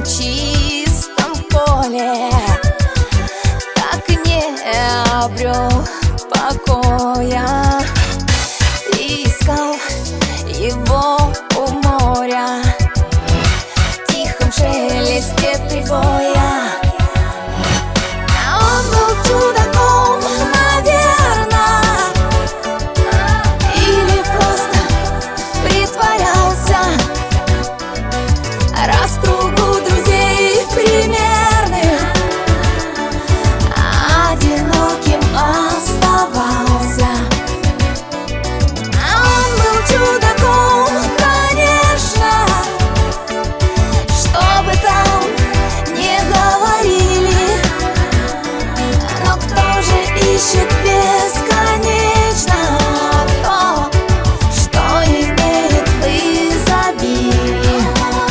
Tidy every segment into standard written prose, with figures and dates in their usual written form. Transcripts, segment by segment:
чистом поле так и не обрел покоя. И искал его у моря в тихом шелесте прибоя. А он был чудаком, наверно, или просто притворялся, раз в кругу друзей примерных одиноким оставался. А он был чудаком, конечно, что бы там ни говорили, но кто же ищет бесконечно то, что имеет в изобилии?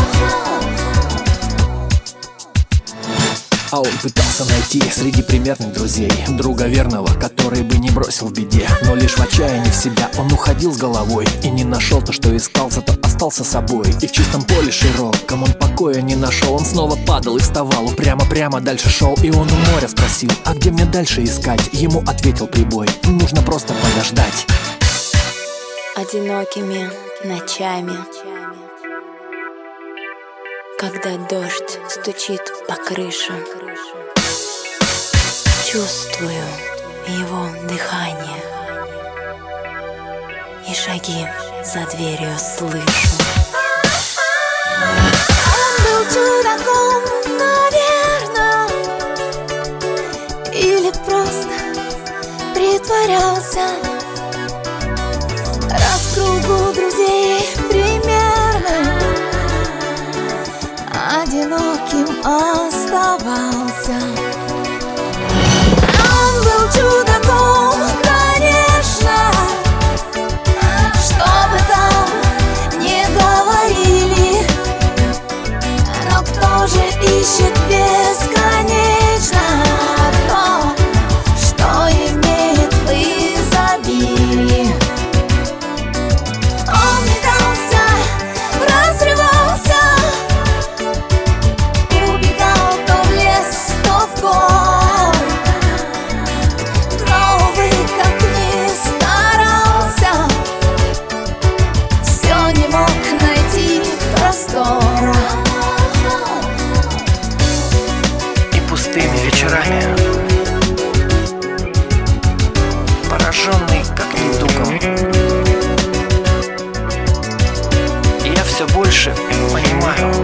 А он пытался найти среди примерных друзей друга верного, который бы не бросил в беде. Но лишь в отчаянии в себя он уходил с головой и не нашел то, что искал, зато остался собой. И в чистом поле широком он покоя не нашел. Он снова падал и вставал, упрямо дальше шел. И он у моря спросил: а где мне дальше искать? Ему ответил прибой: нужно просто подождать. Одинокими ночами, когда дождь стучит по крыше, чувствую его дыхание и шаги за дверью слышу. Он был чудаком, наверно, или просто притворялся, раз в кругу друзей примерно одиноким оставался. Он был чудаком, конечно, что бы там ни говорили, но кто же ищет бесконечно то, что имеет в изобилии? Он метался, разрывался, убегал то в лес, то в гор, но вы как ни старался, все не мог найти простора. И пустыми вечерами, пораженный как недугом, я все больше понимаю,